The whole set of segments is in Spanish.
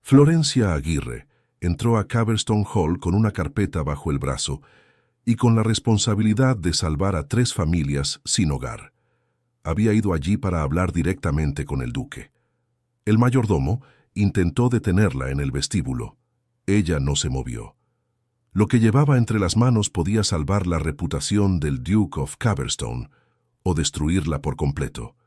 Florencia Aguirre entró a Caverstone Hall con una carpeta bajo el brazo y con la responsabilidad de salvar a 3 familias sin hogar. Había ido allí para hablar directamente con el duque. El mayordomo intentó detenerla en el vestíbulo. Ella no se movió. Lo que llevaba entre las manos podía salvar la reputación del Duke of Caverstone o destruirla por completo.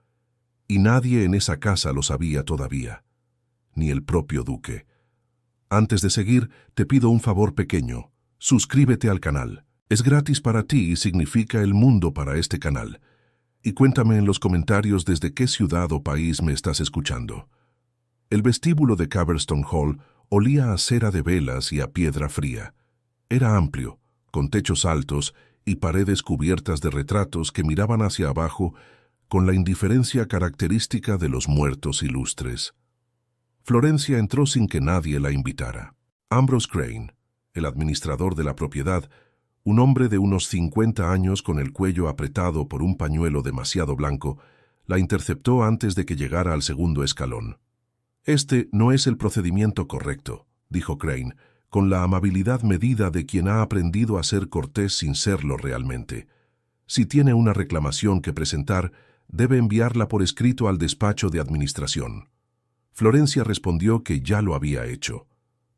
Y nadie en esa casa lo sabía todavía, ni el propio duque. Antes de seguir, te pido un favor pequeño. Suscríbete al canal. Es gratis para ti y significa el mundo para este canal. Y cuéntame en los comentarios desde qué ciudad o país me estás escuchando. El vestíbulo de Caverstone Hall olía a cera de velas y a piedra fría. Era amplio, con techos altos y paredes cubiertas de retratos que miraban hacia abajo con la indiferencia característica de los muertos ilustres. Florencia entró sin que nadie la invitara. Ambrose Crane, el administrador de la propiedad, un hombre de unos 50 años con el cuello apretado por un pañuelo demasiado blanco, la interceptó antes de que llegara al segundo escalón. «Este no es el procedimiento correcto», dijo Crane, con la amabilidad medida de quien ha aprendido a ser cortés sin serlo realmente. «Si tiene una reclamación que presentar, debe enviarla por escrito al despacho de administración». Florencia respondió que ya lo había hecho.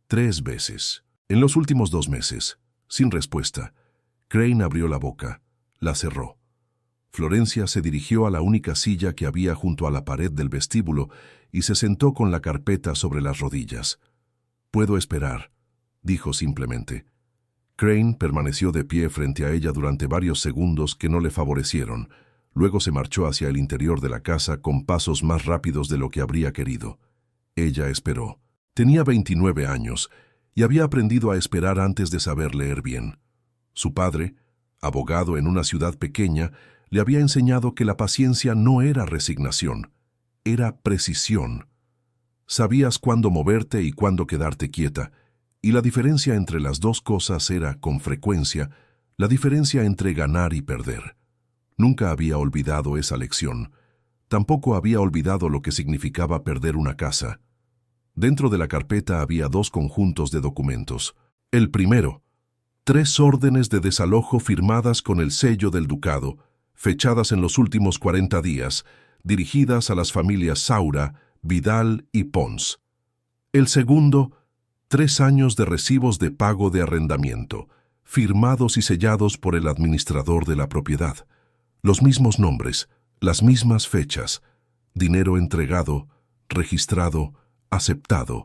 3 veces. En los últimos 2 meses. Sin respuesta. Crane abrió la boca. La cerró. Florencia se dirigió a la única silla que había junto a la pared del vestíbulo y se sentó con la carpeta sobre las rodillas. «Puedo esperar», dijo simplemente. Crane permaneció de pie frente a ella durante varios segundos que no le favorecieron. Luego se marchó hacia el interior de la casa con pasos más rápidos de lo que habría querido. Ella esperó. Tenía 29 años y había aprendido a esperar antes de saber leer bien. Su padre, abogado en una ciudad pequeña, le había enseñado que la paciencia no era resignación, era precisión. Sabías cuándo moverte y cuándo quedarte quieta, y la diferencia entre las dos cosas era, con frecuencia, la diferencia entre ganar y perder. Nunca había olvidado esa lección. Tampoco había olvidado lo que significaba perder una casa. Dentro de la carpeta había 2 conjuntos de documentos. El primero, 3 órdenes de desalojo firmadas con el sello del ducado, fechadas en los últimos 40 días, dirigidas a las familias Saura, Vidal y Pons. El segundo, 3 años de recibos de pago de arrendamiento, firmados y sellados por el administrador de la propiedad. Los mismos nombres, las mismas fechas, dinero entregado, registrado, aceptado.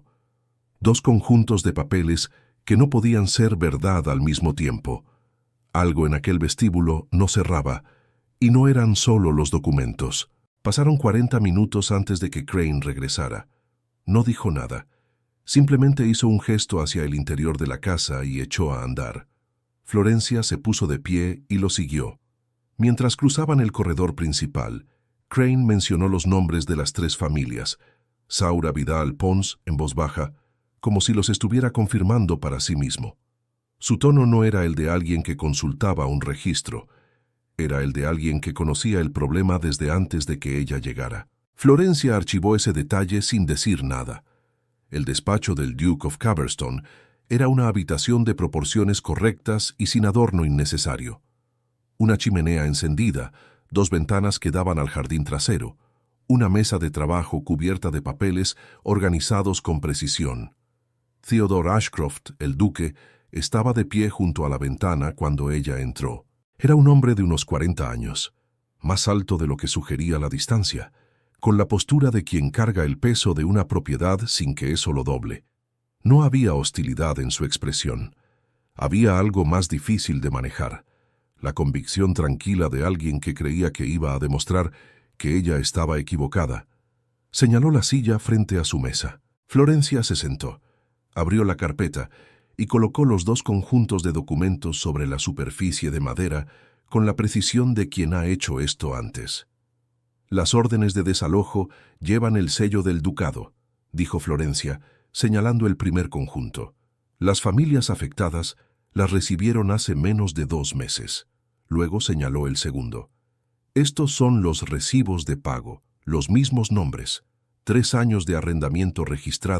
2 conjuntos de papeles que no podían ser verdad al mismo tiempo. Algo en aquel vestíbulo no cerraba, y no eran solo los documentos. Pasaron 40 minutos antes de que Crane regresara. No dijo nada. Simplemente hizo un gesto hacia el interior de la casa y echó a andar. Florencia se puso de pie y lo siguió. Mientras cruzaban el corredor principal, Crane mencionó los nombres de las 3 familias, Saura, Vidal, Pons, en voz baja, como si los estuviera confirmando para sí mismo. Su tono no era el de alguien que consultaba un registro, era el de alguien que conocía el problema desde antes de que ella llegara. Florencia archivó ese detalle sin decir nada. El despacho del Duke of Caverstone era una habitación de proporciones correctas y sin adorno innecesario. Una chimenea encendida, 2 ventanas que daban al jardín trasero, una mesa de trabajo cubierta de papeles organizados con precisión. Theodore Ashcroft, el duque, estaba de pie junto a la ventana cuando ella entró. Era un hombre de unos 40 años, más alto de lo que sugería la distancia, con la postura de quien carga el peso de una propiedad sin que eso lo doble. No había hostilidad en su expresión. Había algo más difícil de manejar. La convicción tranquila de alguien que creía que iba a demostrar que ella estaba equivocada. Señaló la silla frente a su mesa. Florencia se sentó, abrió la carpeta y colocó los 2 conjuntos de documentos sobre la superficie de madera con la precisión de quien ha hecho esto antes. «Las órdenes de desalojo llevan el sello del ducado», dijo Florencia, señalando el primer conjunto. «Las familias afectadas las recibieron hace menos de 2 meses. Luego señaló el segundo. Estos son los recibos de pago, los mismos nombres, 3 años de arrendamiento registrado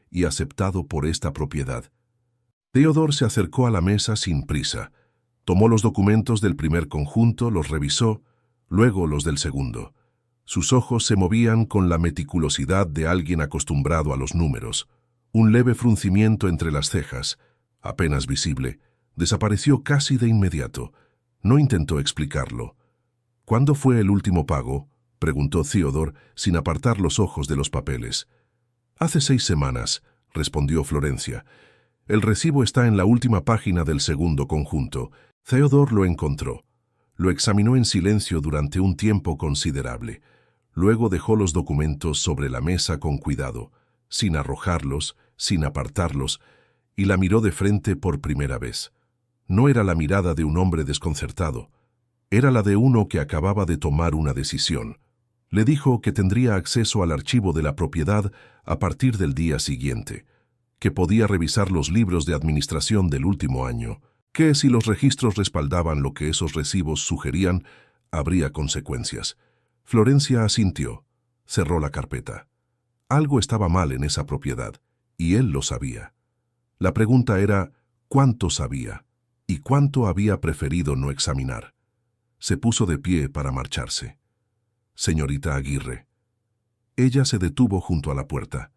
y aceptado por esta propiedad. Theodore se acercó a la mesa sin prisa. Tomó los documentos del primer conjunto, los revisó, luego los del segundo. Sus ojos se movían con la meticulosidad de alguien acostumbrado a los números. Un leve fruncimiento entre las cejas, apenas visible, desapareció casi de inmediato. No intentó explicarlo. ¿Cuándo fue el último pago?, preguntó Theodore, sin apartar los ojos de los papeles. Hace 6 semanas, respondió Florencia. El recibo está en la última página del segundo conjunto. Theodore lo encontró. Lo examinó en silencio durante un tiempo considerable. Luego dejó los documentos sobre la mesa con cuidado, sin arrojarlos, sin apartarlos, y la miró de frente por primera vez. No era la mirada de un hombre desconcertado. Era la de uno que acababa de tomar una decisión. Le dijo que tendría acceso al archivo de la propiedad a partir del día siguiente, que podía revisar los libros de administración del último año, que si los registros respaldaban lo que esos recibos sugerían, habría consecuencias. Florencia asintió, cerró la carpeta. Algo estaba mal en esa propiedad, y él lo sabía. La pregunta era, ¿cuánto sabía? ¿Y cuánto había preferido no examinar? Se puso de pie para marcharse. Señorita Aguirre. Ella se detuvo junto a la puerta.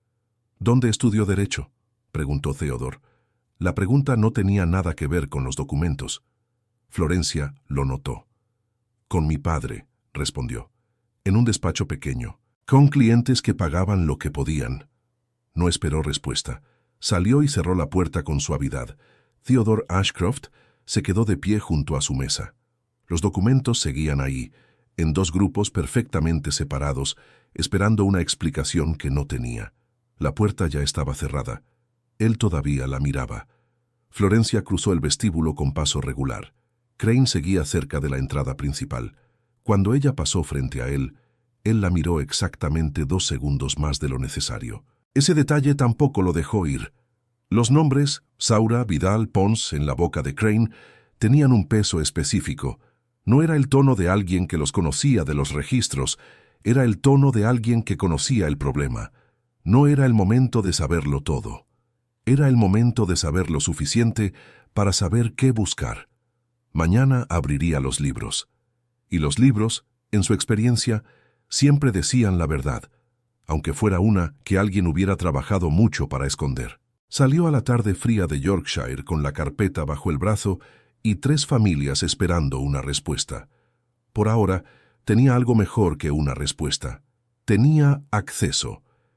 ¿Dónde estudió Derecho?, preguntó Theodore. La pregunta no tenía nada que ver con los documentos. Florencia lo notó. Con mi padre, respondió. En un despacho pequeño, con clientes que pagaban lo que podían. No esperó respuesta. Salió y cerró la puerta con suavidad. Theodore Ashcroft se quedó de pie junto a su mesa. Los documentos seguían ahí, en 2 grupos perfectamente separados, esperando una explicación que no tenía. La puerta ya estaba cerrada. Él todavía la miraba. Florencia cruzó el vestíbulo con paso regular. Crane seguía cerca de la entrada principal. Cuando ella pasó frente a él la miró exactamente 2 segundos más de lo necesario. Ese detalle tampoco lo dejó ir. Los nombres, Saura, Vidal, Pons, en la boca de Crane, tenían un peso específico. No era el tono de alguien que los conocía de los registros, era el tono de alguien que conocía el problema. No era el momento de saberlo todo. Era el momento de saber lo suficiente para saber qué buscar. Mañana abriría los libros. Y los libros, en su experiencia, siempre decían la verdad, aunque fuera una que alguien hubiera trabajado mucho para esconder. Salió a la tarde fría de Yorkshire con la carpeta bajo el brazo y 3 familias esperando una respuesta. Por ahora, tenía algo mejor que una respuesta. Tenía acceso.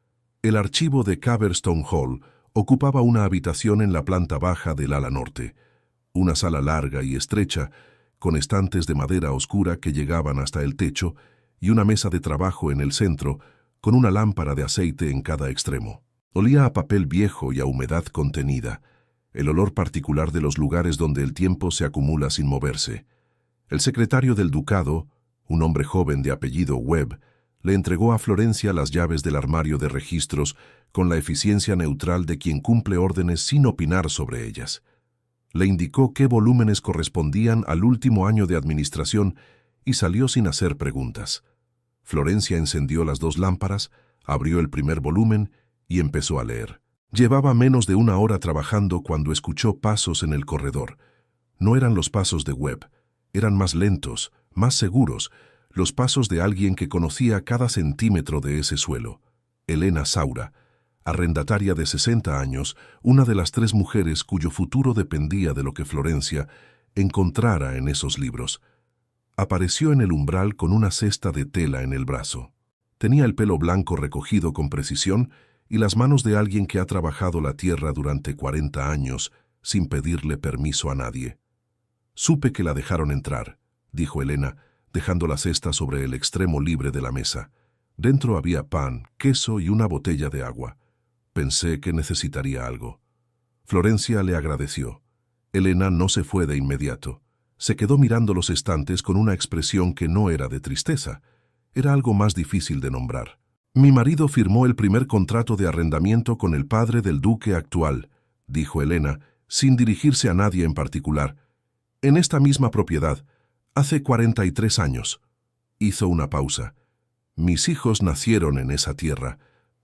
El archivo de Caverstone Hall ocupaba una habitación en la planta baja del ala norte, una sala larga y estrecha, con estantes de madera oscura que llegaban hasta el techo y una mesa de trabajo en el centro, con una lámpara de aceite en cada extremo. Olía a papel viejo y a humedad contenida, el olor particular de los lugares donde el tiempo se acumula sin moverse. El secretario del ducado, un hombre joven de apellido Webb, le entregó a Florencia las llaves del armario de registros con la eficiencia neutral de quien cumple órdenes sin opinar sobre ellas. Le indicó qué volúmenes correspondían al último año de administración y salió sin hacer preguntas. Florencia encendió las 2 lámparas, abrió el primer volumen y empezó a leer. Llevaba menos de 1 hora trabajando cuando escuchó pasos en el corredor. No eran los pasos de Webb, eran más lentos, más seguros, los pasos de alguien que conocía cada centímetro de ese suelo. Elena Saura, arrendataria de 60 años, una de las 3 mujeres cuyo futuro dependía de lo que Florencia encontrara en esos libros. Apareció en el umbral con una cesta de tela en el brazo. Tenía el pelo blanco recogido con precisión y las manos de alguien que ha trabajado la tierra durante 40 años sin pedirle permiso a nadie. «Supe que la dejaron entrar», dijo Elena, dejando la cesta sobre el extremo libre de la mesa. Dentro había pan, queso y una botella de agua. Pensé que necesitaría algo. Florencia le agradeció. Elena no se fue de inmediato. Se quedó mirando los estantes con una expresión que no era de tristeza. Era algo más difícil de nombrar. «Mi marido firmó el primer contrato de arrendamiento con el padre del duque actual», dijo Elena, sin dirigirse a nadie en particular. «En esta misma propiedad, hace 43 años». Hizo una pausa. «Mis hijos nacieron en esa tierra,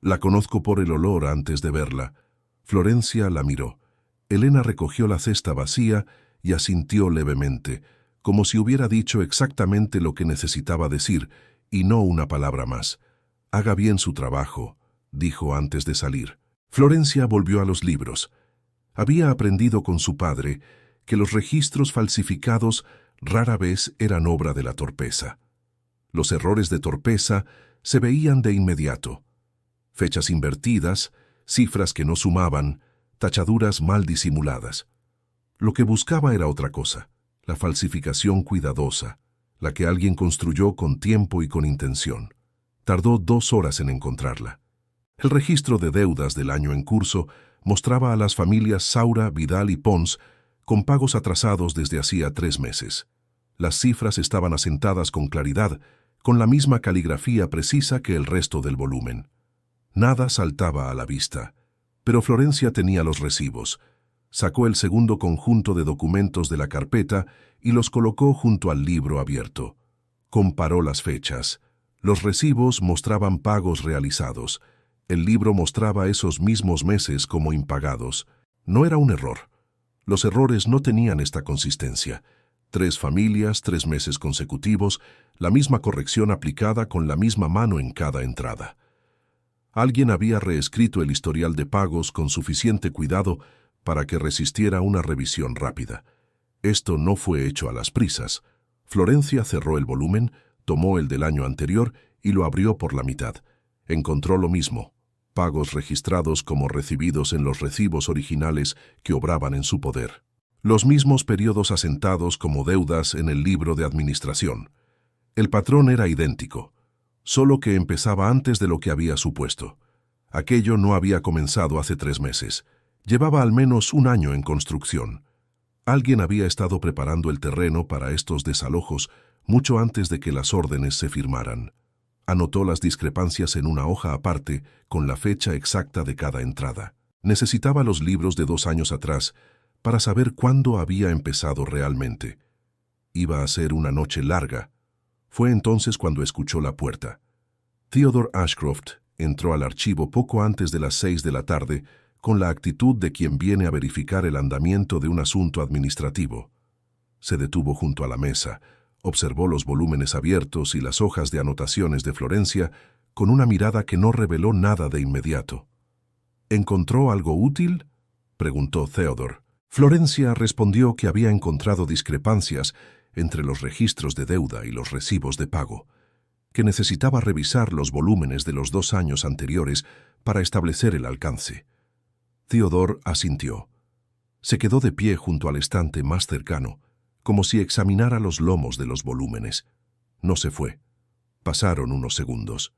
La conozco por el olor antes de verla. Florencia la miró. Elena recogió la cesta vacía y asintió levemente, como si hubiera dicho exactamente lo que necesitaba decir, y no una palabra más. «Haga bien su trabajo», dijo antes de salir. Florencia volvió a los libros. Había aprendido con su padre que los registros falsificados rara vez eran obra de la torpeza. Los errores de torpeza se veían de inmediato. Fechas invertidas, cifras que no sumaban, tachaduras mal disimuladas. Lo que buscaba era otra cosa, la falsificación cuidadosa, la que alguien construyó con tiempo y con intención. Tardó 2 horas en encontrarla. El registro de deudas del año en curso mostraba a las familias Saura, Vidal y Pons con pagos atrasados desde hacía 3 meses. Las cifras estaban asentadas con claridad, con la misma caligrafía precisa que el resto del volumen. Nada saltaba a la vista, pero Florencia tenía los recibos. Sacó el segundo conjunto de documentos de la carpeta y los colocó junto al libro abierto. Comparó las fechas. Los recibos mostraban pagos realizados. El libro mostraba esos mismos meses como impagados. No era un error. Los errores no tenían esta consistencia. 3 familias, 3 meses consecutivos, la misma corrección aplicada con la misma mano en cada entrada. Alguien había reescrito el historial de pagos con suficiente cuidado para que resistiera una revisión rápida. Esto no fue hecho a las prisas. Florencia cerró el volumen, tomó el del año anterior y lo abrió por la mitad. Encontró lo mismo, pagos registrados como recibidos en los recibos originales que obraban en su poder. Los mismos periodos asentados como deudas en el libro de administración. El patrón era idéntico, solo que empezaba antes de lo que había supuesto. Aquello no había comenzado hace 3 meses. Llevaba al menos 1 año en construcción. Alguien había estado preparando el terreno para estos desalojos mucho antes de que las órdenes se firmaran. Anotó las discrepancias en una hoja aparte con la fecha exacta de cada entrada. Necesitaba los libros de 2 años atrás para saber cuándo había empezado realmente. Iba a ser una noche larga. Fue entonces cuando escuchó la puerta. Theodore Ashcroft entró al archivo poco antes de las 6 de la tarde con la actitud de quien viene a verificar el andamiento de un asunto administrativo. Se detuvo junto a la mesa, observó los volúmenes abiertos y las hojas de anotaciones de Florencia con una mirada que no reveló nada de inmediato. ¿Encontró algo útil?, preguntó Theodore. Florencia respondió que había encontrado discrepancias entre los registros de deuda y los recibos de pago, que necesitaba revisar los volúmenes de los 2 años anteriores para establecer el alcance. Theodore asintió. Se quedó de pie junto al estante más cercano, como si examinara los lomos de los volúmenes. No se fue. Pasaron unos segundos.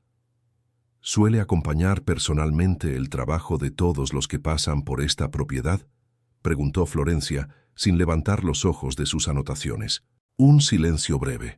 ¿Suele acompañar personalmente el trabajo de todos los que pasan por esta propiedad?, preguntó Florencia, sin levantar los ojos de sus anotaciones. Un silencio breve.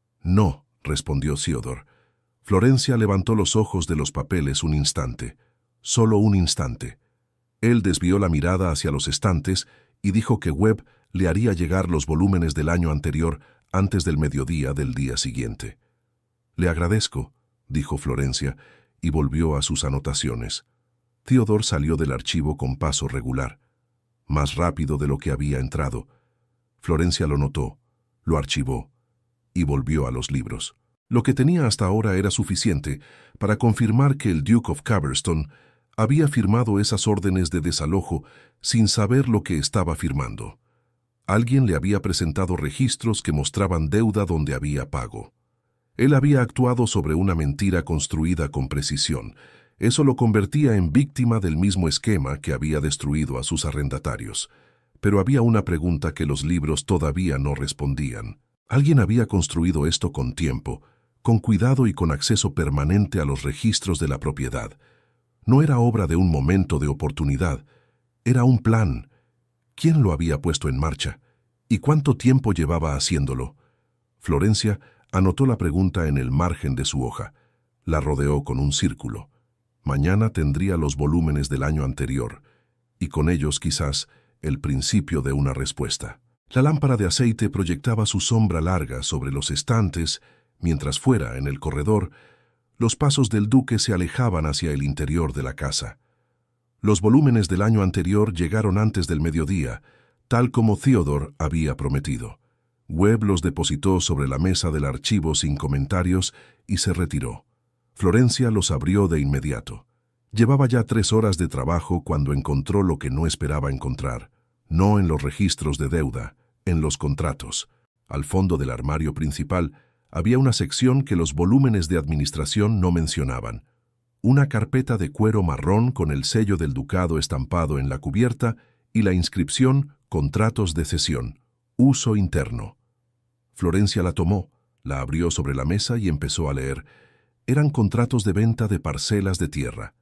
No, respondió Theodore. Florencia levantó los ojos de los papeles un instante. Solo un instante. Él desvió la mirada hacia los estantes y dijo que Webb le haría llegar los volúmenes del año anterior antes del mediodía del día siguiente. «Le agradezco», dijo Florencia, y volvió a sus anotaciones. Theodore salió del archivo con paso regular, más rápido de lo que había entrado. Florencia lo notó, lo archivó y volvió a los libros. Lo que tenía hasta ahora era suficiente para confirmar que el Duke of Caverstone había firmado esas órdenes de desalojo sin saber lo que estaba firmando. Alguien le había presentado registros que mostraban deuda donde había pago. Él había actuado sobre una mentira construida con precisión. Eso lo convertía en víctima del mismo esquema que había destruido a sus arrendatarios. Pero había una pregunta que los libros todavía no respondían. Alguien había construido esto con tiempo, con cuidado y con acceso permanente a los registros de la propiedad. No era obra de un momento de oportunidad, era un plan. ¿Quién lo había puesto en marcha? ¿Y cuánto tiempo llevaba haciéndolo? Florencia anotó la pregunta en el margen de su hoja. La rodeó con un círculo. Mañana tendría los volúmenes del año anterior, y con ellos quizás el principio de una respuesta. La lámpara de aceite proyectaba su sombra larga sobre los estantes, mientras fuera, en el corredor, Los pasos del duque se alejaban hacia el interior de la casa. Los volúmenes del año anterior llegaron antes del mediodía, tal como Theodore había prometido. Webb los depositó sobre la mesa del archivo sin comentarios y se retiró. Florencia los abrió de inmediato. Llevaba ya 3 horas de trabajo cuando encontró lo que no esperaba encontrar. No en los registros de deuda, en los contratos. Al fondo del armario principal había una sección que los volúmenes de administración no mencionaban. Una carpeta de cuero marrón con el sello del ducado estampado en la cubierta y la inscripción «Contratos de cesión, uso interno». Florencia la tomó, la abrió sobre la mesa y empezó a leer. Eran contratos de venta de parcelas de tierra.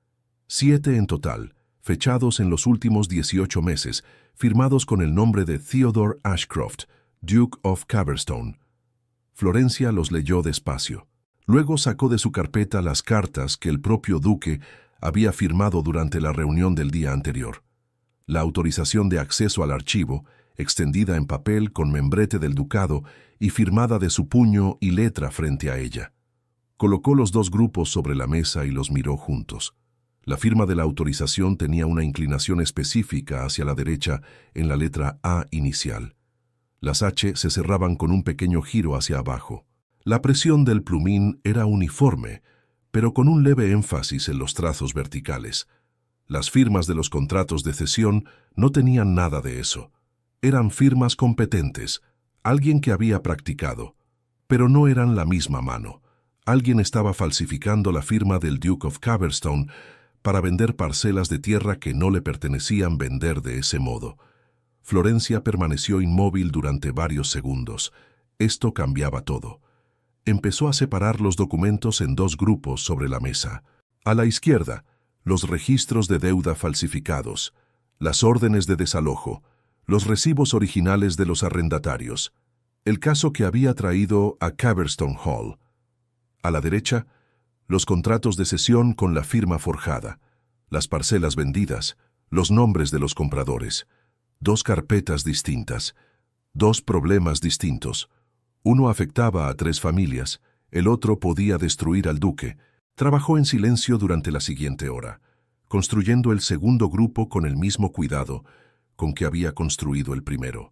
7 en total, fechados en los últimos 18 meses, firmados con el nombre de Theodore Ashcroft, Duke of Caverstone. Florencia los leyó despacio. Luego sacó de su carpeta las cartas que el propio duque había firmado durante la reunión del día anterior. La autorización de acceso al archivo, extendida en papel con membrete del ducado y firmada de su puño y letra frente a ella. Colocó los 2 grupos sobre la mesa y los miró juntos. La firma de la autorización tenía una inclinación específica hacia la derecha en la letra A inicial. Las H se cerraban con un pequeño giro hacia abajo. La presión del plumín era uniforme, pero con un leve énfasis en los trazos verticales. Las firmas de los contratos de cesión no tenían nada de eso. Eran firmas competentes, alguien que había practicado, pero no eran la misma mano. Alguien estaba falsificando la firma del Duke of Caverstone para vender parcelas de tierra que no le pertenecían vender de ese modo. Florencia permaneció inmóvil durante varios segundos. Esto cambiaba todo. Empezó a separar los documentos en 2 grupos sobre la mesa. A la izquierda, los registros de deuda falsificados, las órdenes de desalojo, los recibos originales de los arrendatarios, el caso que había traído a Caverstone Hall. A la derecha, los contratos de cesión con la firma forjada, las parcelas vendidas, los nombres de los compradores. 2 carpetas distintas, 2 problemas distintos. Uno afectaba a 3 familias, el otro podía destruir al duque. Trabajó en silencio durante la siguiente hora, construyendo el segundo grupo con el mismo cuidado con que había construido el primero.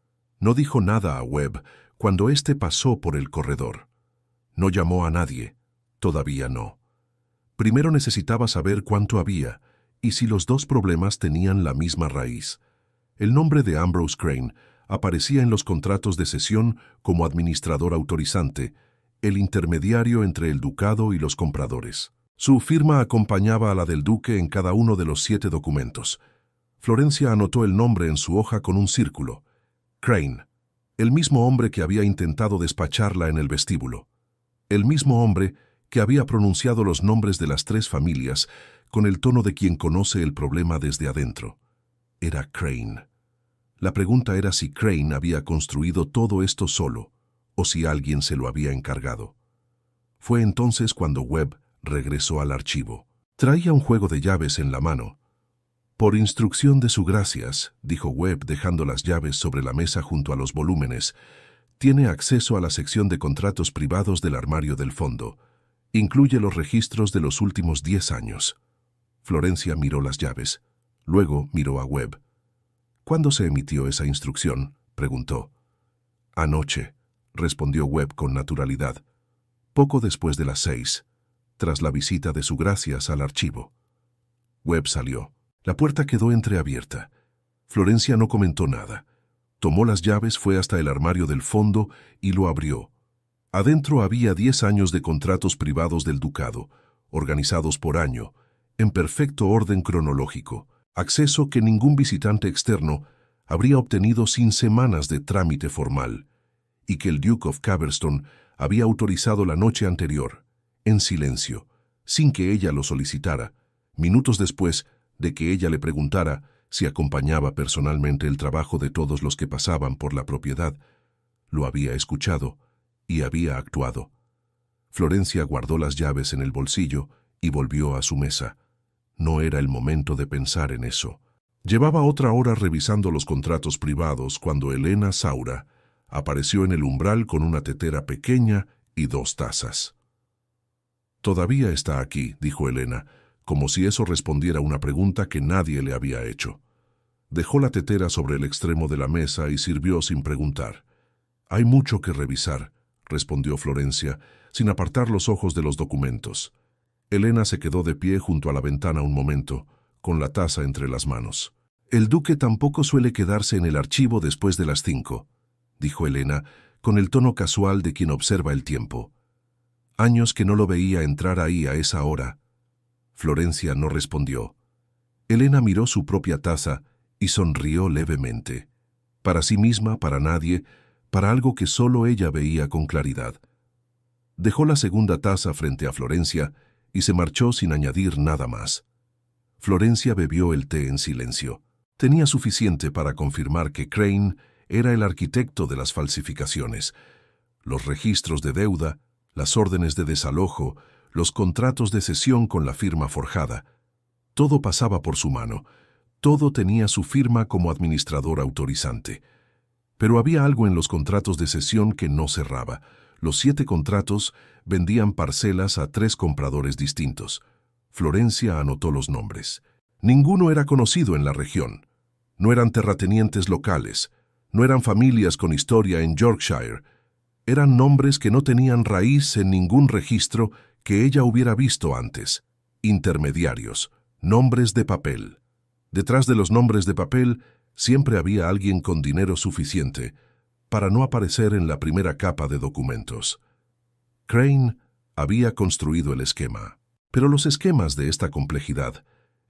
No dijo nada a Webb cuando éste pasó por el corredor. No llamó a nadie, todavía no. Primero necesitaba saber cuánto había y si los 2 problemas tenían la misma raíz. El nombre de Ambrose Crane aparecía en los contratos de cesión como administrador autorizante, el intermediario entre el ducado y los compradores. Su firma acompañaba a la del duque en cada uno de los 7 documentos. Florencia anotó el nombre en su hoja con un círculo. Crane, el mismo hombre que había intentado despacharla en el vestíbulo. El mismo hombre que había pronunciado los nombres de las 3 familias con el tono de quien conoce el problema desde adentro. Era Crane. La pregunta era si Crane había construido todo esto solo, o si alguien se lo había encargado. Fue entonces cuando Webb regresó al archivo. Traía un juego de llaves en la mano. «Por instrucción de su gracias», dijo Webb dejando las llaves sobre la mesa junto a los volúmenes, «tiene acceso a la sección de contratos privados del armario del fondo. Incluye los registros de los últimos 10 años». Florencia miró las llaves. Luego miró a Webb. «¿Cuándo se emitió esa instrucción?», preguntó. «Anoche», respondió Webb con naturalidad. «Poco después de las 6, tras la visita de su gracias al archivo». Webb salió. La puerta quedó entreabierta. Florencia no comentó nada. Tomó las llaves, fue hasta el armario del fondo y lo abrió. Adentro había 10 años de contratos privados del ducado, organizados por año, en perfecto orden cronológico. Acceso que ningún visitante externo habría obtenido sin semanas de trámite formal, y que el Duke of Caverstone había autorizado la noche anterior, en silencio, sin que ella lo solicitara, minutos después de que ella le preguntara si acompañaba personalmente el trabajo de todos los que pasaban por la propiedad. Lo había escuchado y había actuado. Florencia guardó las llaves en el bolsillo y volvió a su mesa. No era el momento de pensar en eso. Llevaba otra hora revisando los contratos privados cuando Elena Saura apareció en el umbral con una tetera pequeña y 2 tazas. Todavía está aquí, dijo Elena, como si eso respondiera a una pregunta que nadie le había hecho. Dejó la tetera sobre el extremo de la mesa y sirvió sin preguntar. Hay mucho que revisar, respondió Florencia, sin apartar los ojos de los documentos. Elena se quedó de pie junto a la ventana un momento, con la taza entre las manos. El duque tampoco suele quedarse en el archivo después de las 5, dijo Elena, con el tono casual de quien observa el tiempo. Años que no lo veía entrar ahí a esa hora. Florencia no respondió. Elena miró su propia taza y sonrió levemente. Para sí misma, para nadie, para algo que solo ella veía con claridad. Dejó la segunda taza frente a Florencia y se marchó sin añadir nada más. Florencia bebió el té en silencio. Tenía suficiente para confirmar que Crane era el arquitecto de las falsificaciones. Los registros de deuda, las órdenes de desalojo, los contratos de cesión con la firma forjada. Todo pasaba por su mano. Todo tenía su firma como administrador autorizante. Pero había algo en los contratos de cesión que no cerraba. Los 7 contratos vendían parcelas a 3 compradores distintos. Florencia anotó los nombres. Ninguno era conocido en la región. No eran terratenientes locales. No eran familias con historia en Yorkshire. Eran nombres que no tenían raíz en ningún registro que ella hubiera visto antes. Intermediarios. Nombres de papel. Detrás de los nombres de papel siempre había alguien con dinero suficiente para no aparecer en la primera capa de documentos. Crane había construido el esquema. Pero los esquemas de esta complejidad,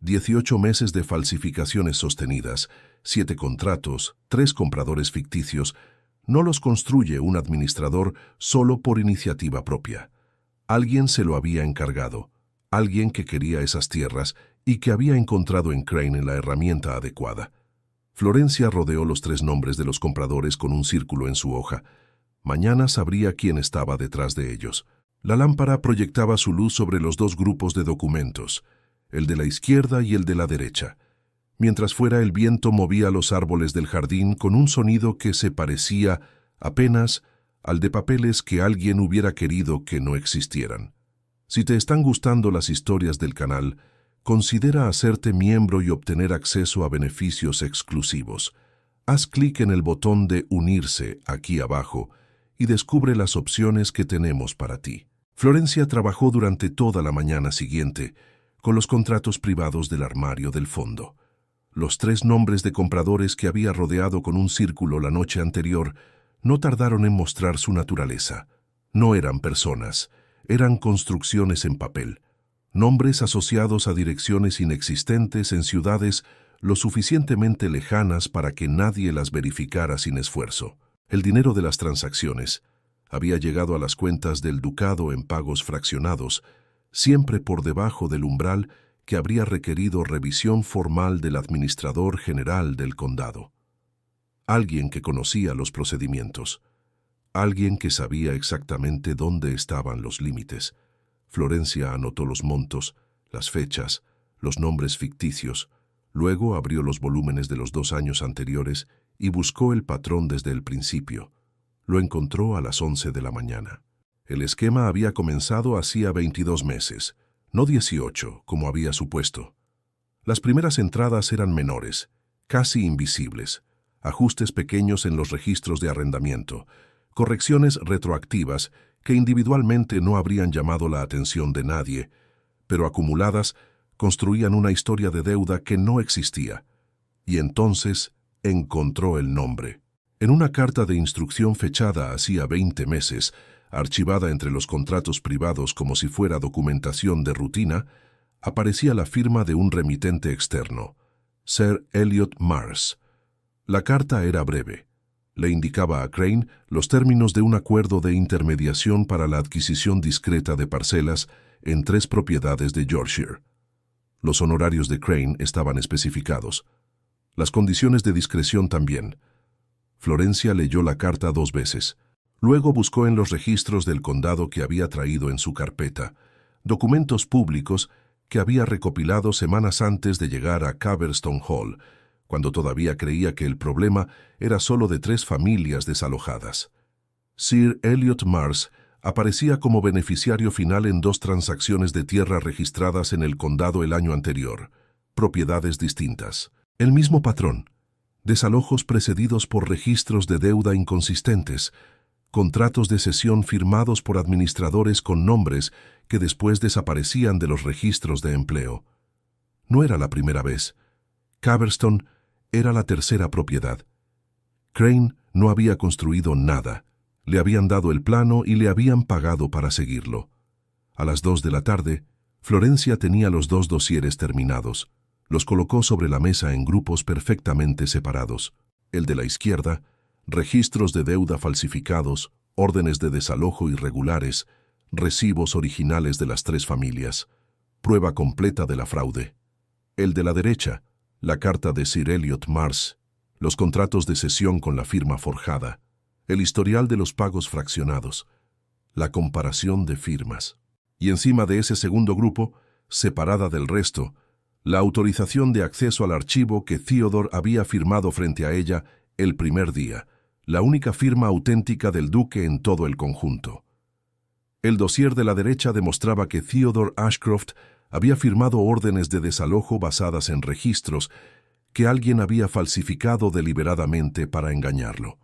18 meses de falsificaciones sostenidas, 7 contratos, 3 compradores ficticios, no los construye un administrador solo por iniciativa propia. Alguien se lo había encargado, alguien que quería esas tierras y que había encontrado en Crane la herramienta adecuada. Florencia rodeó los 3 nombres de los compradores con un círculo en su hoja. Mañana sabría quién estaba detrás de ellos. La lámpara proyectaba su luz sobre los 2 grupos de documentos, el de la izquierda y el de la derecha. Mientras fuera el viento movía los árboles del jardín con un sonido que se parecía apenas al de papeles que alguien hubiera querido que no existieran. Si te están gustando las historias del canal, considera hacerte miembro y obtener acceso a beneficios exclusivos. Haz clic en el botón de unirse aquí abajo y descubre las opciones que tenemos para ti. Florencia trabajó durante toda la mañana siguiente con los contratos privados del armario del fondo. Los 3 nombres de compradores que había rodeado con un círculo la noche anterior no tardaron en mostrar su naturaleza. No eran personas, eran construcciones en papel. Nombres asociados a direcciones inexistentes en ciudades lo suficientemente lejanas para que nadie las verificara sin esfuerzo. El dinero de las transacciones había llegado a las cuentas del ducado en pagos fraccionados, siempre por debajo del umbral que habría requerido revisión formal del administrador general del condado. Alguien que conocía los procedimientos. Alguien que sabía exactamente dónde estaban los límites. Florencia anotó los montos, las fechas, los nombres ficticios. Luego abrió los volúmenes de los 2 años anteriores y buscó el patrón desde el principio. Lo encontró a las 11 de la mañana. El esquema había comenzado hacía 22 meses, no 18, como había supuesto. Las primeras entradas eran menores, casi invisibles, ajustes pequeños en los registros de arrendamiento, correcciones retroactivas que individualmente no habrían llamado la atención de nadie, pero acumuladas construían una historia de deuda que no existía. Y entonces encontró el nombre. En una carta de instrucción fechada hacía 20 meses, archivada entre los contratos privados como si fuera documentación de rutina, aparecía la firma de un remitente externo, Sir Elliot Mars. La carta era breve. Le indicaba a Crane los términos de un acuerdo de intermediación para la adquisición discreta de parcelas en 3 propiedades de Yorkshire. Los honorarios de Crane estaban especificados. Las condiciones de discreción también. Florencia leyó la carta 2 veces. Luego buscó en los registros del condado que había traído en su carpeta, documentos públicos que había recopilado semanas antes de llegar a Caverstone Hall, cuando todavía creía que el problema era solo de 3 familias desalojadas. Sir Elliot Mars aparecía como beneficiario final en 2 transacciones de tierra registradas en el condado el año anterior, propiedades distintas. El mismo patrón, desalojos precedidos por registros de deuda inconsistentes, contratos de cesión firmados por administradores con nombres que después desaparecían de los registros de empleo. No era la primera vez. Caverstone era la tercera propiedad. Crane no había construido nada. Le habían dado el plano y le habían pagado para seguirlo. A las 2 de la tarde, Florencia tenía los 2 dosieres terminados. Los colocó sobre la mesa en grupos perfectamente separados. El de la izquierda, registros de deuda falsificados, órdenes de desalojo irregulares, recibos originales de las 3 familias, prueba completa de la fraude. El de la derecha, la carta de Sir Elliot Mars, los contratos de cesión con la firma forjada, el historial de los pagos fraccionados, la comparación de firmas. Y encima de ese segundo grupo, separada del resto, la autorización de acceso al archivo que Theodore había firmado frente a ella el primer día, la única firma auténtica del duque en todo el conjunto. El dossier de la derecha demostraba que Theodore Ashcroft había firmado órdenes de desalojo basadas en registros que alguien había falsificado deliberadamente para engañarlo.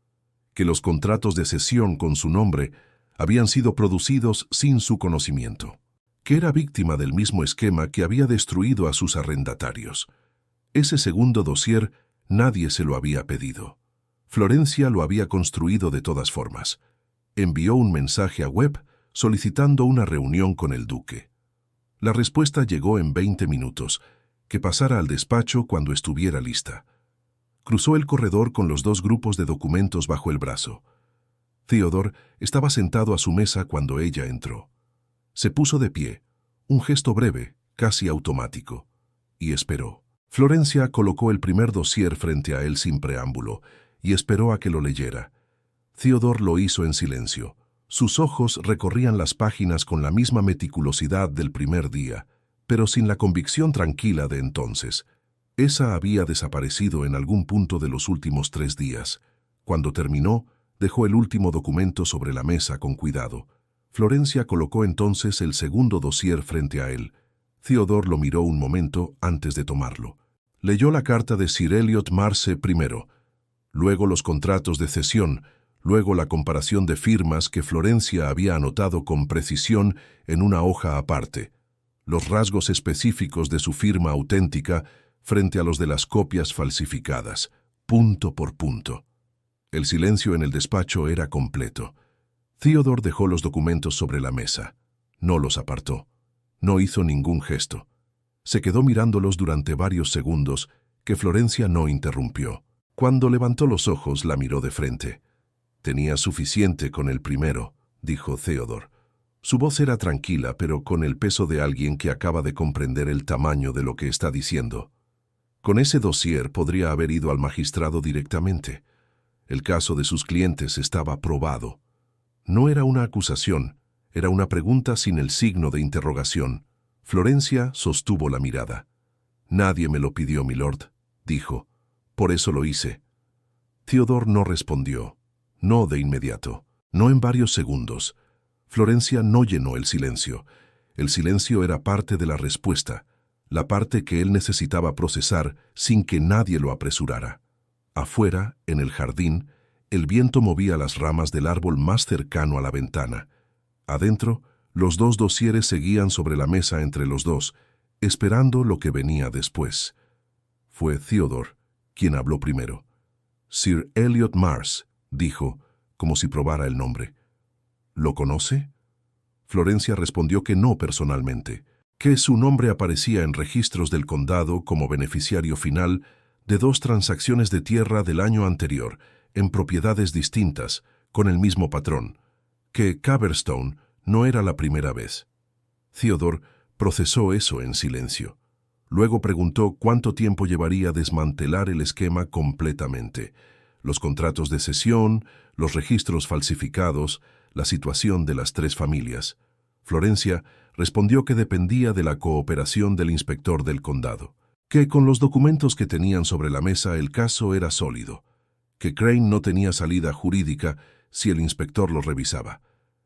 Que los contratos de cesión con su nombre habían sido producidos sin su conocimiento. Que era víctima del mismo esquema que había destruido a sus arrendatarios. Ese segundo dossier nadie se lo había pedido. Florencia lo había construido de todas formas. Envió un mensaje a Webb solicitando una reunión con el duque. La respuesta llegó en 20 minutos, que pasara al despacho cuando estuviera lista. Cruzó el corredor con los 2 grupos de documentos bajo el brazo. Theodore estaba sentado a su mesa cuando ella entró. Se puso de pie, un gesto breve, casi automático, y esperó. Florencia colocó el primer dossier frente a él sin preámbulo y esperó a que lo leyera. Theodore lo hizo en silencio. Sus ojos recorrían las páginas con la misma meticulosidad del primer día, pero sin la convicción tranquila de entonces. Esa había desaparecido en algún punto de los últimos 3 días. Cuando terminó, dejó el último documento sobre la mesa con cuidado. Florencia colocó entonces el segundo dossier frente a él. Theodore lo miró un momento antes de tomarlo. Leyó la carta de Sir Elliot Marse primero, luego los contratos de cesión, luego la comparación de firmas que Florencia había anotado con precisión en una hoja aparte, los rasgos específicos de su firma auténtica frente a los de las copias falsificadas, punto por punto. El silencio en el despacho era completo. Theodore dejó los documentos sobre la mesa. No los apartó. No hizo ningún gesto. Se quedó mirándolos durante varios segundos, que Florencia no interrumpió. Cuando levantó los ojos, la miró de frente. «Tenía suficiente con el primero», dijo Theodore. Su voz era tranquila, pero con el peso de alguien que acaba de comprender el tamaño de lo que está diciendo. Con ese dossier podría haber ido al magistrado directamente. El caso de sus clientes estaba probado. No era una acusación, era una pregunta sin el signo de interrogación. Florencia sostuvo la mirada. «Nadie me lo pidió, milord», dijo. «Por eso lo hice». Theodore no respondió. No de inmediato, no en varios segundos. Florencia no llenó el silencio. El silencio era parte de la respuesta, la parte que él necesitaba procesar sin que nadie lo apresurara. Afuera, en el jardín, el viento movía las ramas del árbol más cercano a la ventana. Adentro, los 2 dosieres seguían sobre la mesa entre los 2, esperando lo que venía después. Fue Theodore quien habló primero. «Sir Elliot Mars», dijo, como si probara el nombre. «¿Lo conoce?» Florencia respondió que no personalmente, que su nombre aparecía en registros del condado como beneficiario final de 2 transacciones de tierra del año anterior, en propiedades distintas, con el mismo patrón, que Caverstone no era la primera vez. Theodore procesó eso en silencio. Luego preguntó cuánto tiempo llevaría desmantelar el esquema completamente. Los contratos de cesión, los registros falsificados, la situación de las 3 familias. Florencia respondió que dependía de la cooperación del inspector del condado, que con los documentos que tenían sobre la mesa el caso era sólido, que Crane no tenía salida jurídica si el inspector lo revisaba.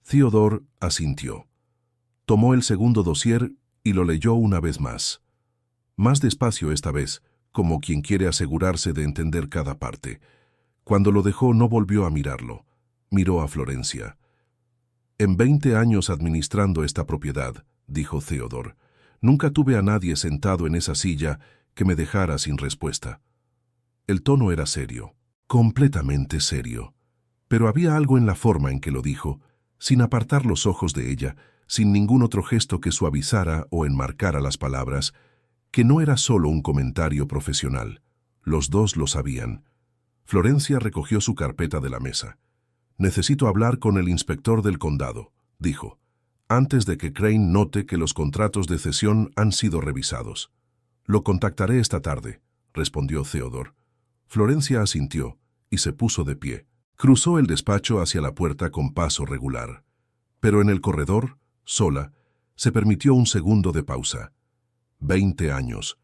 Theodore asintió. Tomó el segundo dossier y lo leyó una vez más. Más despacio esta vez, como quien quiere asegurarse de entender cada parte. Cuando lo dejó no volvió a mirarlo. Miró a Florencia. «En 20 años administrando esta propiedad», dijo Theodore, «nunca tuve a nadie sentado en esa silla que me dejara sin respuesta». El tono era serio, completamente serio. Pero había algo en la forma en que lo dijo, sin apartar los ojos de ella, sin ningún otro gesto que suavizara o enmarcara las palabras, que no era solo un comentario profesional. Los dos lo sabían. Florencia recogió su carpeta de la mesa. «Necesito hablar con el inspector del condado», dijo, «antes de que Crane note que los contratos de cesión han sido revisados». «Lo contactaré esta tarde», respondió Theodore. Florencia asintió y se puso de pie. Cruzó el despacho hacia la puerta con paso regular. Pero en el corredor, sola, se permitió un segundo de pausa. 20 años.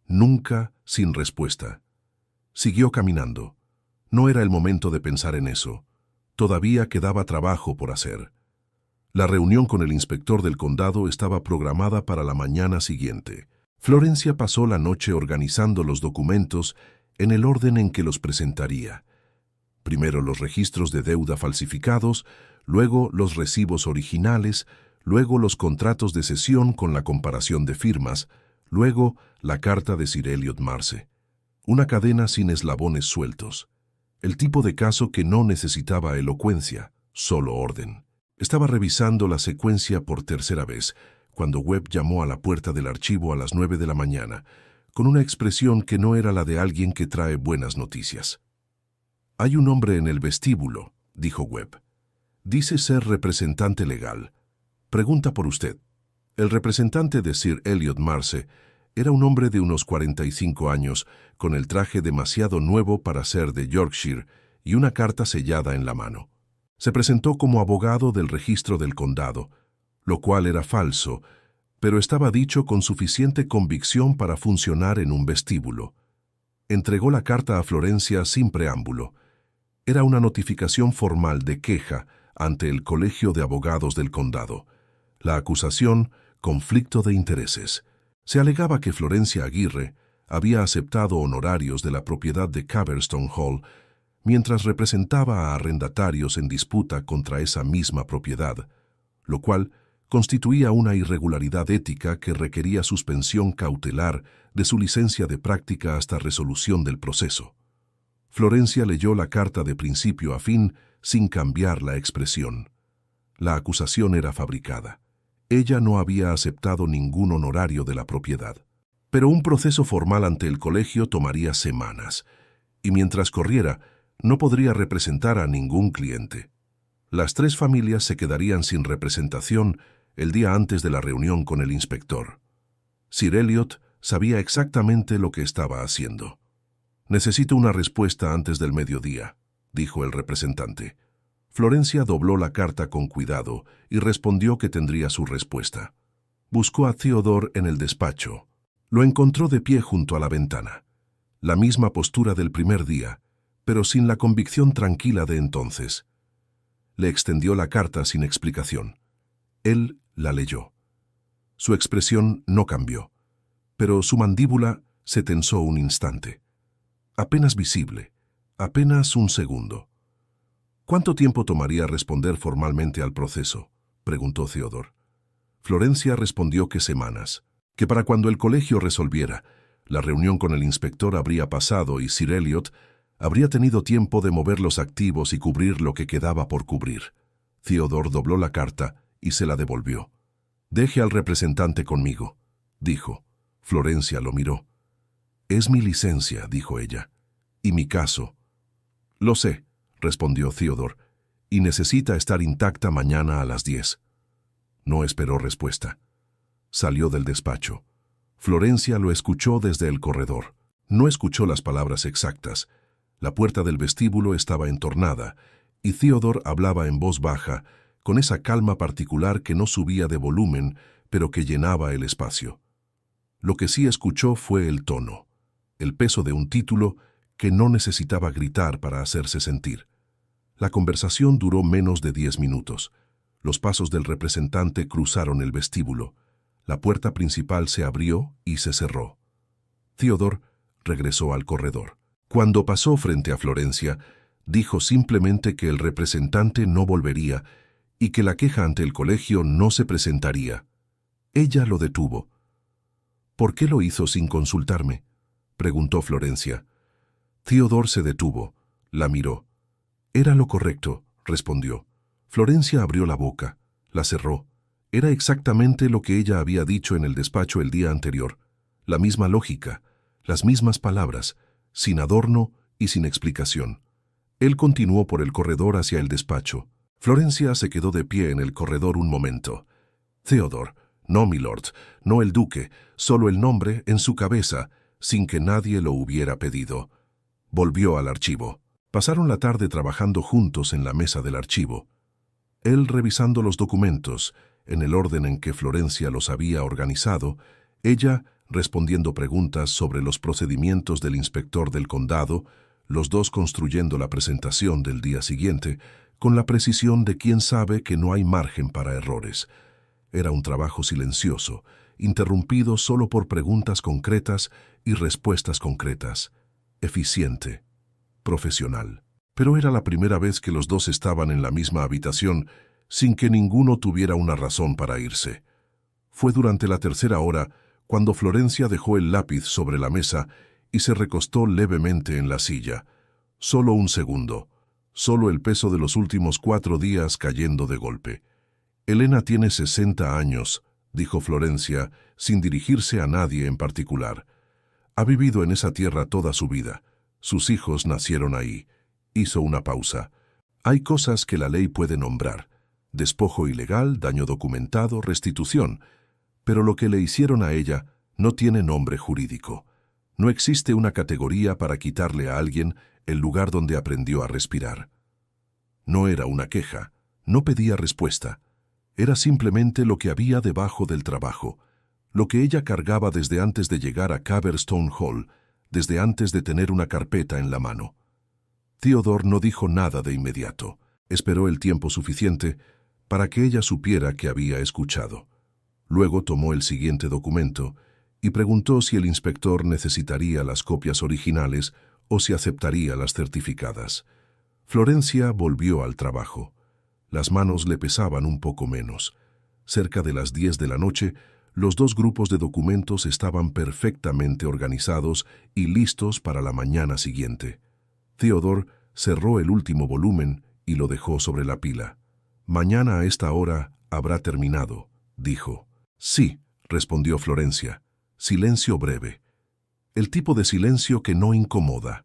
Nunca sin respuesta. Siguió caminando. No era el momento de pensar en eso. Todavía quedaba trabajo por hacer. La reunión con el inspector del condado estaba programada para la mañana siguiente. Florencia pasó la noche organizando los documentos en el orden en que los presentaría. Primero los registros de deuda falsificados, luego los recibos originales, luego los contratos de cesión con la comparación de firmas, luego la carta de Sir Elliot Marce. Una cadena sin eslabones sueltos. El tipo de caso que no necesitaba elocuencia, solo orden. Estaba revisando la secuencia por tercera vez, cuando Webb llamó a la puerta del archivo a las 9 de la mañana, con una expresión que no era la de alguien que trae buenas noticias. «Hay un hombre en el vestíbulo», dijo Webb. «Dice ser representante legal. Pregunta por usted». El representante de Sir Elliot Marce era un hombre de unos 45 años, con el traje demasiado nuevo para ser de Yorkshire y una carta sellada en la mano. Se presentó como abogado del registro del condado, lo cual era falso, pero estaba dicho con suficiente convicción para funcionar en un vestíbulo. Entregó la carta a Florencia sin preámbulo. Era una notificación formal de queja ante el Colegio de Abogados del Condado. La acusación, conflicto de intereses. Se alegaba que Florencia Aguirre había aceptado honorarios de la propiedad de Caverstone Hall mientras representaba a arrendatarios en disputa contra esa misma propiedad, lo cual constituía una irregularidad ética que requería suspensión cautelar de su licencia de práctica hasta resolución del proceso. Florencia leyó la carta de principio a fin sin cambiar la expresión. La acusación era fabricada. Ella no había aceptado ningún honorario de la propiedad. Pero un proceso formal ante el colegio tomaría semanas, y mientras corriera, no podría representar a ningún cliente. Las 3 familias se quedarían sin representación el día antes de la reunión con el inspector. Sir Elliot sabía exactamente lo que estaba haciendo. «Necesito una respuesta antes del mediodía», dijo el representante. Florencia dobló la carta con cuidado y respondió que tendría su respuesta. Buscó a Theodore en el despacho. Lo encontró de pie junto a la ventana. La misma postura del primer día, pero sin la convicción tranquila de entonces. Le extendió la carta sin explicación. Él la leyó. Su expresión no cambió, pero su mandíbula se tensó un instante. Apenas visible, apenas un segundo. «¿Cuánto tiempo tomaría responder formalmente al proceso?», preguntó Theodore. Florencia respondió que semanas, que para cuando el colegio resolviera, la reunión con el inspector habría pasado y Sir Elliot habría tenido tiempo de mover los activos y cubrir lo que quedaba por cubrir. Theodore dobló la carta y se la devolvió. «Deje al representante conmigo», dijo. Florencia lo miró. «Es mi licencia», dijo ella, «y mi caso». «Lo sé», respondió Theodore, «y necesita estar intacta mañana a las 10». No esperó respuesta. Salió del despacho. Florencia lo escuchó desde el corredor. No escuchó las palabras exactas. La puerta del vestíbulo estaba entornada, y Theodore hablaba en voz baja, con esa calma particular que no subía de volumen, pero que llenaba el espacio. Lo que sí escuchó fue el tono, el peso de un título que no necesitaba gritar para hacerse sentir. La conversación duró menos de 10 minutos. Los pasos del representante cruzaron el vestíbulo. La puerta principal se abrió y se cerró. Theodore regresó al corredor. Cuando pasó frente a Florencia, dijo simplemente que el representante no volvería y que la queja ante el colegio no se presentaría. Ella lo detuvo. «¿Por qué lo hizo sin consultarme?», preguntó Florencia. Theodore se detuvo, la miró. «Era lo correcto», respondió. Florencia abrió la boca, la cerró. Era exactamente lo que ella había dicho en el despacho el día anterior. La misma lógica, las mismas palabras, sin adorno y sin explicación. Él continuó por el corredor hacia el despacho. Florencia se quedó de pie en el corredor un momento. Theodore, no milord, no el duque, solo el nombre en su cabeza, sin que nadie lo hubiera pedido. Volvió al archivo. Pasaron la tarde trabajando juntos en la mesa del archivo. Él revisando los documentos, en el orden en que Florencia los había organizado, ella respondiendo preguntas sobre los procedimientos del inspector del condado, los dos construyendo la presentación del día siguiente, con la precisión de quien sabe que no hay margen para errores. Era un trabajo silencioso, interrumpido solo por preguntas concretas y respuestas concretas. Eficiente, profesional. Pero era la primera vez que los dos estaban en la misma habitación sin que ninguno tuviera una razón para irse. Fue durante la tercera hora cuando Florencia dejó el lápiz sobre la mesa y se recostó levemente en la silla. Solo un segundo, solo el peso de los últimos 4 días cayendo de golpe. «Elena tiene 60 años», dijo Florencia, sin dirigirse a nadie en particular. «Ha vivido en esa tierra toda su vida. Sus hijos nacieron ahí». Hizo una pausa. «Hay cosas que la ley puede nombrar. Despojo ilegal, daño documentado, restitución. Pero lo que le hicieron a ella no tiene nombre jurídico. No existe una categoría para quitarle a alguien el lugar donde aprendió a respirar». No era una queja, no pedía respuesta. Era simplemente lo que había debajo del trabajo, lo que ella cargaba desde antes de llegar a Caverstone Hall, desde antes de tener una carpeta en la mano. Theodore no dijo nada de inmediato. Esperó el tiempo suficiente para que ella supiera que había escuchado. Luego tomó el siguiente documento y preguntó si el inspector necesitaría las copias originales o si aceptaría las certificadas. Florencia volvió al trabajo. Las manos le pesaban un poco menos. Cerca de las 10 de la noche, los 2 grupos de documentos estaban perfectamente organizados y listos para la mañana siguiente. Theodore cerró el último volumen y lo dejó sobre la pila. «Mañana a esta hora habrá terminado», dijo. «Sí», respondió Florencia. Silencio breve. El tipo de silencio que no incomoda.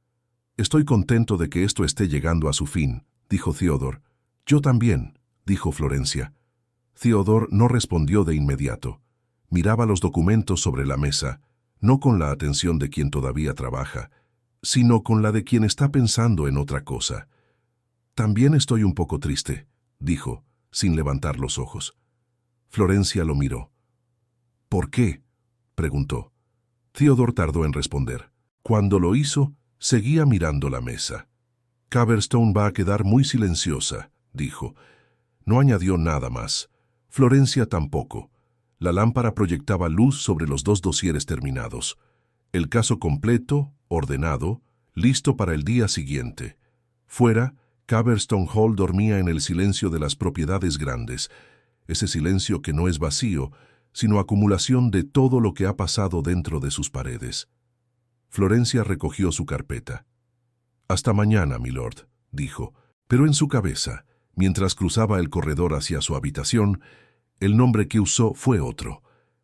«Estoy contento de que esto esté llegando a su fin», dijo Theodore. «Yo también», dijo Florencia. Theodore no respondió de inmediato. Miraba los documentos sobre la mesa, no con la atención de quien todavía trabaja, sino con la de quien está pensando en otra cosa. «También estoy un poco triste», dijo, sin levantar los ojos. Florencia lo miró. «¿Por qué?», preguntó. Theodore tardó en responder. Cuando lo hizo, seguía mirando la mesa. «Caverstone va a quedar muy silenciosa», dijo. No añadió nada más. Florencia tampoco. La lámpara proyectaba luz sobre los 2 dosieres terminados. El caso completo, ordenado, listo para el día siguiente. Fuera, Caverstone Hall dormía en el silencio de las propiedades grandes, ese silencio que no es vacío, sino acumulación de todo lo que ha pasado dentro de sus paredes. Florencia recogió su carpeta. «Hasta mañana, milord», dijo, pero en su cabeza, mientras cruzaba el corredor hacia su habitación, el nombre que usó fue otro.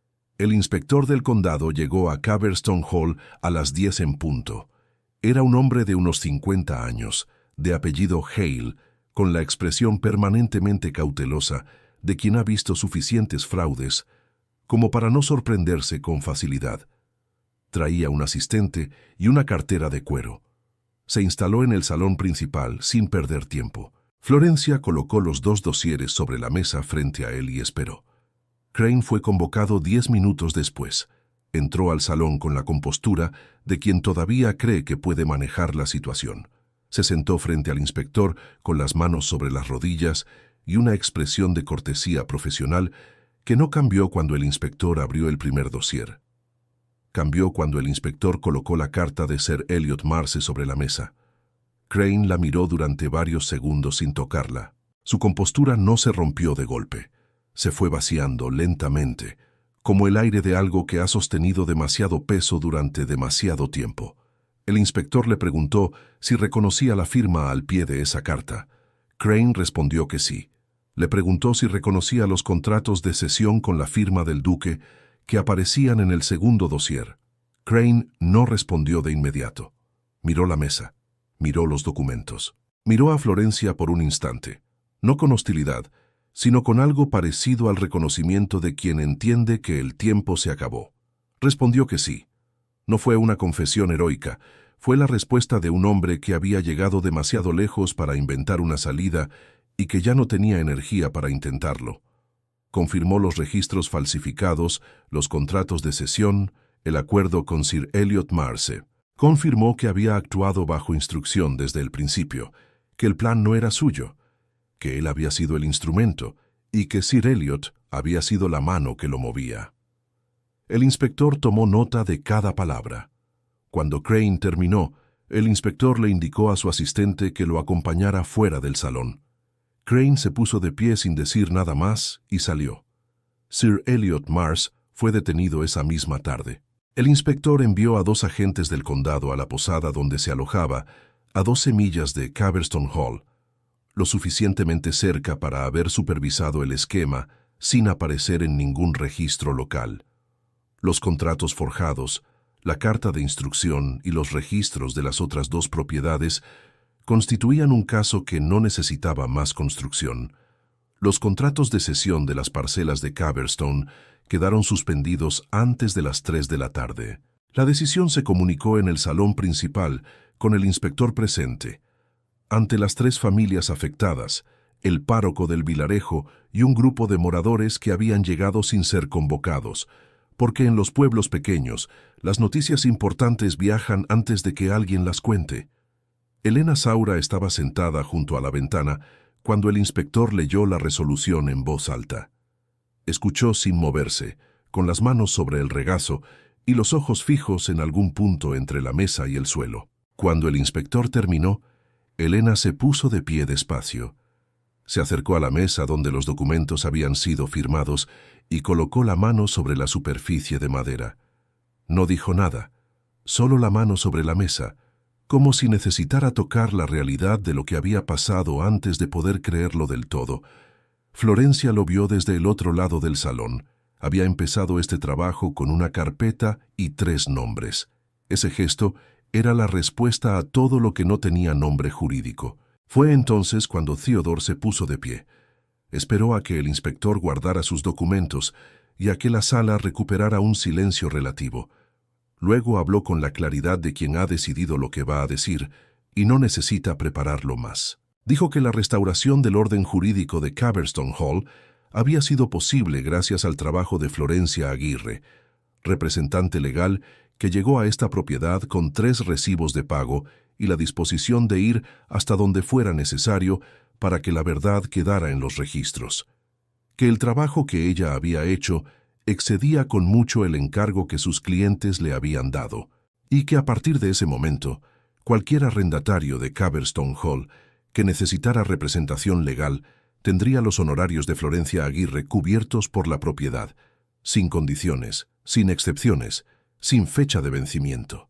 El inspector del condado llegó a Caverstone Hall a las 10 en punto. Era un hombre de unos 50 años, de apellido Hale, con la expresión permanentemente cautelosa de quien ha visto suficientes fraudes como para no sorprenderse con facilidad. Traía un asistente y una cartera de cuero. Se instaló en el salón principal sin perder tiempo. Florencia colocó los 2 dosieres sobre la mesa frente a él y esperó. Crane fue convocado 10 minutos después. Entró al salón con la compostura de quien todavía cree que puede manejar la situación. Se sentó frente al inspector con las manos sobre las rodillas y una expresión de cortesía profesional que no cambió cuando el inspector abrió el primer dossier. Cambió cuando el inspector colocó la carta de Sir Elliot Marce sobre la mesa. Crane la miró durante varios segundos sin tocarla. Su compostura no se rompió de golpe. Se fue vaciando lentamente, como el aire de algo que ha sostenido demasiado peso durante demasiado tiempo. El inspector le preguntó si reconocía la firma al pie de esa carta. Crane respondió que sí. Le preguntó si reconocía los contratos de cesión con la firma del duque que aparecían en el segundo dossier. Crane no respondió de inmediato. Miró la mesa. Miró los documentos. Miró a Florencia por un instante, no con hostilidad, sino con algo parecido al reconocimiento de quien entiende que el tiempo se acabó. Respondió que sí. No fue una confesión heroica, fue la respuesta de un hombre que había llegado demasiado lejos para inventar una salida y que ya no tenía energía para intentarlo. Confirmó los registros falsificados, los contratos de cesión, el acuerdo con Sir Elliot Marce. Confirmó que había actuado bajo instrucción desde el principio, que el plan no era suyo, que él había sido el instrumento y que Sir Elliot había sido la mano que lo movía. El inspector tomó nota de cada palabra. Cuando Crane terminó, el inspector le indicó a su asistente que lo acompañara fuera del salón. Crane se puso de pie sin decir nada más y salió. Sir Elliot Marce fue detenido esa misma tarde. El inspector envió a 2 agentes del condado a la posada donde se alojaba, a 12 millas de Caverstone Hall, lo suficientemente cerca para haber supervisado el esquema sin aparecer en ningún registro local. Los contratos forjados, la carta de instrucción y los registros de las otras 2 propiedades constituían un caso que no necesitaba más construcción. Los contratos de cesión de las parcelas de Caverstone quedaron suspendidos antes de las 3 de la tarde. La decisión se comunicó en el salón principal con el inspector presente. Ante las 3 familias afectadas, el párroco del vilarejo y un grupo de moradores que habían llegado sin ser convocados, porque en los pueblos pequeños las noticias importantes viajan antes de que alguien las cuente. Elena Saura estaba sentada junto a la ventana cuando el inspector leyó la resolución en voz alta. Escuchó sin moverse, con las manos sobre el regazo y los ojos fijos en algún punto entre la mesa y el suelo. Cuando el inspector terminó, Elena se puso de pie despacio. Se acercó a la mesa donde los documentos habían sido firmados y colocó la mano sobre la superficie de madera. No dijo nada, solo la mano sobre la mesa, como si necesitara tocar la realidad de lo que había pasado antes de poder creerlo del todo. Florencia lo vio desde el otro lado del salón. Había empezado este trabajo con una carpeta y 3 nombres. Ese gesto era la respuesta a todo lo que no tenía nombre jurídico. Fue entonces cuando Theodore se puso de pie. Esperó a que el inspector guardara sus documentos y a que la sala recuperara un silencio relativo. Luego habló con la claridad de quien ha decidido lo que va a decir y no necesita prepararlo más. Dijo que la restauración del orden jurídico de Caverstone Hall había sido posible gracias al trabajo de Florencia Aguirre, representante legal que llegó a esta propiedad con 3 recibos de pago y la disposición de ir hasta donde fuera necesario para que la verdad quedara en los registros. Que el trabajo que ella había hecho excedía con mucho el encargo que sus clientes le habían dado, y que a partir de ese momento, cualquier arrendatario de Caverstone Hall que necesitara representación legal tendría los honorarios de Florencia Aguirre cubiertos por la propiedad, sin condiciones, sin excepciones, sin fecha de vencimiento.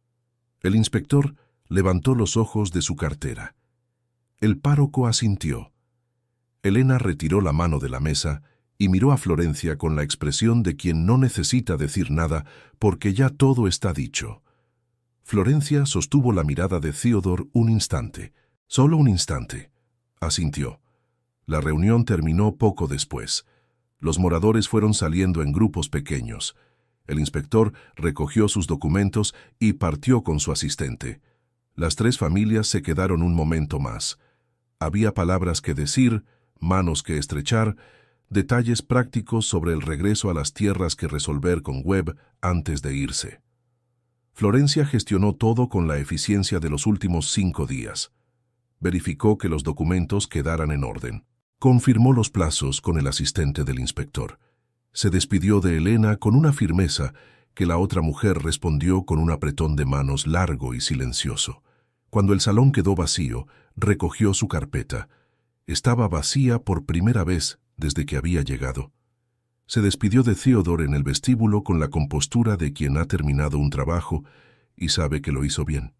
El inspector levantó los ojos de su cartera. El párroco asintió. Elena retiró la mano de la mesa y miró a Florencia con la expresión de quien no necesita decir nada porque ya todo está dicho. Florencia sostuvo la mirada de Theodore un instante, solo un instante. Asintió. La reunión terminó poco después. Los moradores fueron saliendo en grupos pequeños. El inspector recogió sus documentos y partió con su asistente. Las 3 familias se quedaron un momento más. Había palabras que decir, manos que estrechar, detalles prácticos sobre el regreso a las tierras que resolver con Webb antes de irse. Florencia gestionó todo con la eficiencia de los últimos 5 días. Verificó que los documentos quedaran en orden. Confirmó los plazos con el asistente del inspector. Se despidió de Elena con una firmeza que la otra mujer respondió con un apretón de manos largo y silencioso. Cuando el salón quedó vacío, recogió su carpeta. Estaba vacía por primera vez desde que había llegado. Se despidió de Theodore en el vestíbulo con la compostura de quien ha terminado un trabajo y sabe que lo hizo bien.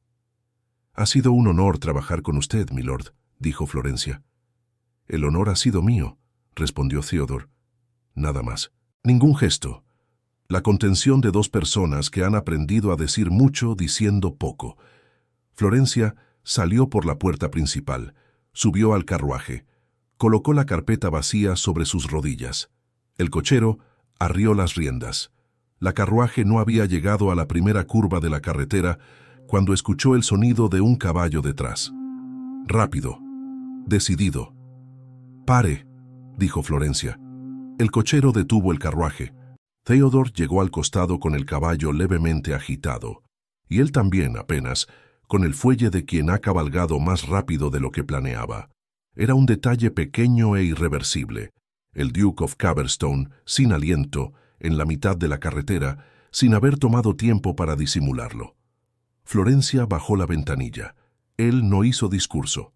«Ha sido un honor trabajar con usted, milord», dijo Florencia. «El honor ha sido mío», respondió Theodore. Nada más. Ningún gesto. La contención de dos personas que han aprendido a decir mucho diciendo poco. Florencia salió por la puerta principal, subió al carruaje, colocó la carpeta vacía sobre sus rodillas. El cochero arrió las riendas. La carruaje no había llegado a la primera curva de la carretera cuando escuchó el sonido de un caballo detrás. Rápido, decidido. «Pare», dijo Florencia. El cochero detuvo el carruaje. Theodore llegó al costado con el caballo levemente agitado, y él también apenas, con el fuelle de quien ha cabalgado más rápido de lo que planeaba. Era un detalle pequeño e irreversible. El Duke of Caverstone, sin aliento, en la mitad de la carretera, sin haber tomado tiempo para disimularlo. Florencia bajó la ventanilla. Él no hizo discurso.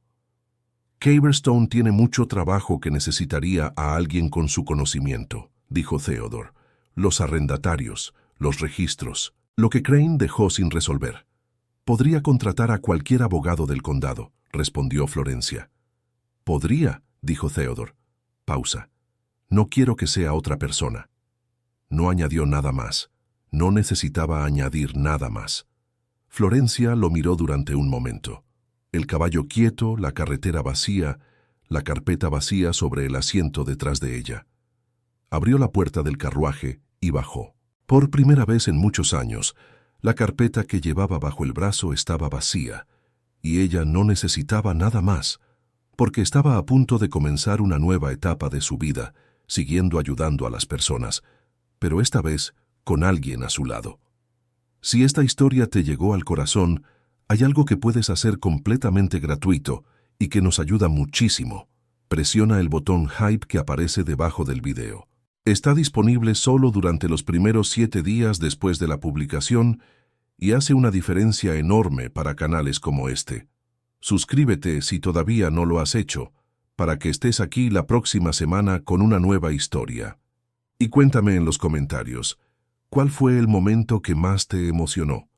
«Caverstone tiene mucho trabajo que necesitaría a alguien con su conocimiento», dijo Theodore. «Los arrendatarios, los registros, lo que Crane dejó sin resolver». «Podría contratar a cualquier abogado del condado», respondió Florencia. «Podría», dijo Theodore. Pausa. «No quiero que sea otra persona». No añadió nada más. No necesitaba añadir nada más. Florencia lo miró durante un momento. El caballo quieto, la carretera vacía, la carpeta vacía sobre el asiento detrás de ella. Abrió la puerta del carruaje y bajó. Por primera vez en muchos años, la carpeta que llevaba bajo el brazo estaba vacía, y ella no necesitaba nada más, porque estaba a punto de comenzar una nueva etapa de su vida, siguiendo ayudando a las personas, pero esta vez con alguien a su lado. Si esta historia te llegó al corazón, hay algo que puedes hacer completamente gratuito y que nos ayuda muchísimo. Presiona el botón Hype que aparece debajo del video. Está disponible solo durante los primeros 7 días después de la publicación y hace una diferencia enorme para canales como este. Suscríbete si todavía no lo has hecho, para que estés aquí la próxima semana con una nueva historia. Y cuéntame en los comentarios, ¿cuál fue el momento que más te emocionó?